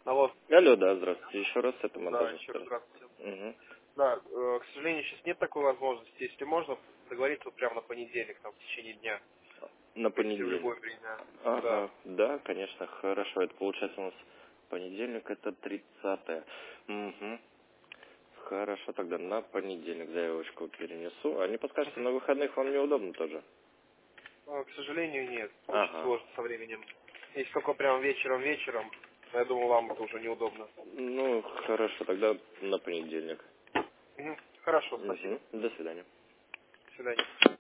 Алло. Алло, да, здравствуйте. Еще раз это Да, монтаж. еще раз здравствуйте. Угу. Да, к сожалению, сейчас нет такой возможности. Если можно, договориться вот прямо на понедельник, там, в течение дня. На Если в понедельник. любое время. Да. Ага, да, конечно, хорошо. Это получается у нас понедельник, это 30-е. Угу. Хорошо, тогда на понедельник заявочку перенесу. А не подскажете, на выходных вам неудобно тоже? К сожалению, нет. Очень Ага. сложно со временем. Если только прям вечером, я думаю, вам это уже неудобно. Ну, хорошо, тогда на понедельник. Мгм. Хорошо, спасибо. Угу. До свидания. До свидания.